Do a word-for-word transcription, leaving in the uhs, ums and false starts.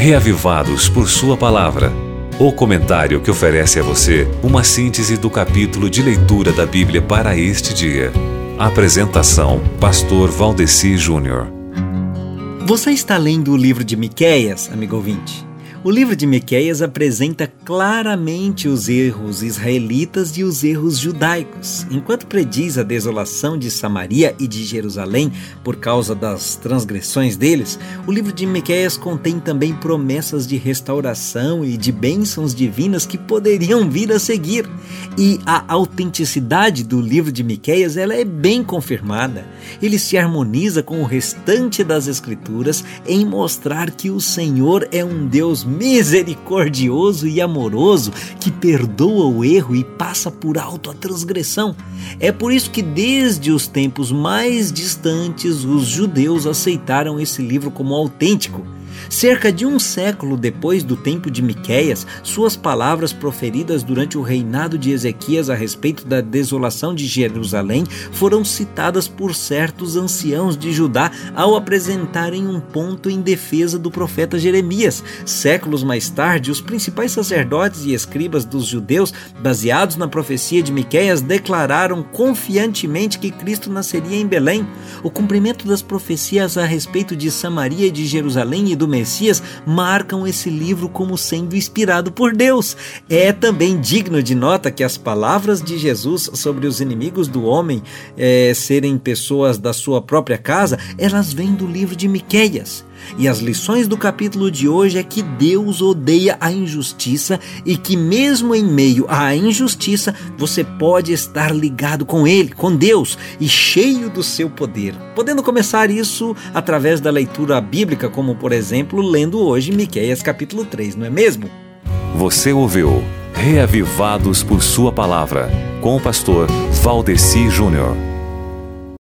Reavivados por Sua Palavra. O comentário que oferece a você uma síntese do capítulo de leitura da Bíblia para este dia. Apresentação: Pastor Valdeci Júnior. Você está lendo o livro de Miqueias, amigo ouvinte? O livro de Miqueias apresenta claramente os erros israelitas e os erros judaicos. Enquanto prediz a desolação de Samaria e de Jerusalém por causa das transgressões deles, o livro de Miqueias contém também promessas de restauração e de bênçãos divinas que poderiam vir a seguir. E a autenticidade do livro de Miqueias ela é bem confirmada. Ele se harmoniza com o restante das Escrituras em mostrar que o Senhor é um Deus misericordioso e amoroso que perdoa o erro e passa por alto a transgressão. É por isso que desde os tempos mais distantes os judeus aceitaram esse livro como autêntico. Cerca de um século depois do tempo de Miqueias, suas palavras proferidas durante o reinado de Ezequias a respeito da desolação de Jerusalém foram citadas por certos anciãos de Judá ao apresentarem um ponto em defesa do profeta Jeremias. Séculos mais tarde, os principais sacerdotes e escribas dos judeus, baseados na profecia de Miqueias, declararam confiantemente que Cristo nasceria em Belém. O cumprimento das profecias a respeito de Samaria e de Jerusalém e do Messias marcam esse livro como sendo inspirado por Deus. É também digno de nota que as palavras de Jesus sobre os inimigos do homem é, serem pessoas da sua própria casa, elas vêm do livro de Miqueias. E as lições do capítulo de hoje é que Deus odeia a injustiça e que mesmo em meio à injustiça você pode estar ligado com Ele, com Deus e cheio do seu poder. Podendo começar isso através da leitura bíblica, como por exemplo lendo hoje Miqueias capítulo três, não é mesmo? Você ouviu Reavivados por Sua Palavra, com o pastor Valdeci Júnior.